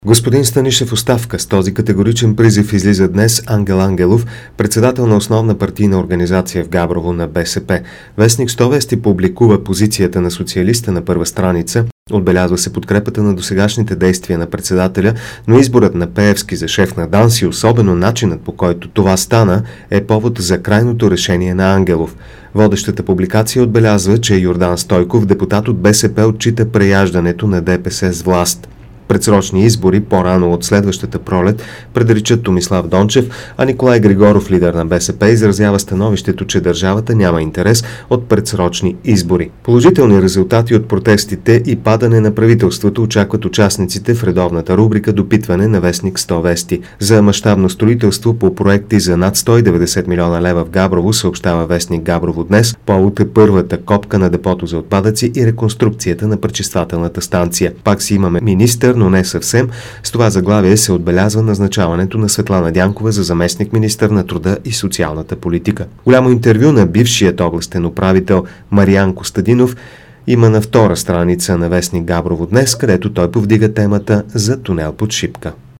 Господин Станишев оставка. С този категоричен призив излиза днес Ангел Ангелов, председател на основна партийна организация в Габрово на БСП. Вестник 100 вести публикува позицията на социалиста на първа страница. Отбелязва се подкрепата на досегашните действия на председателя, но изборът на Пеевски за шеф на ДАНС и особено начинът, по който това стана, е повод за крайното решение на Ангелов. Водещата публикация отбелязва, че Йордан Стойков, депутат от БСП, отчита преяждането на ДПС с власт. Предсрочни избори по-рано от следващата пролет предричат Томислав Дончев, а Николай Григоров, лидер на БСП, изразява становището, че държавата няма интерес от предсрочни избори. Положителни резултати от протестите и падане на правителството очакват участниците в редовната рубрика "Допитване" на вестник 100 вести. За мащабно строителство по проекти за над 190 милиона лева в Габрово съобщава вестник Габрово днес. Повод е първата копка на депото за отпадъци и реконструкцията на пречиствателната станция. Пак си имаме министър, но не съвсем. С това заглавие се отбелязва назначаването на Светлана Дянкова за заместник-министър на труда и социалната политика. Голямо интервю на бившият областен управител Мариан Костадинов има на втора страница на вестник Габрово днес, където той повдига темата за тунел под Шипка.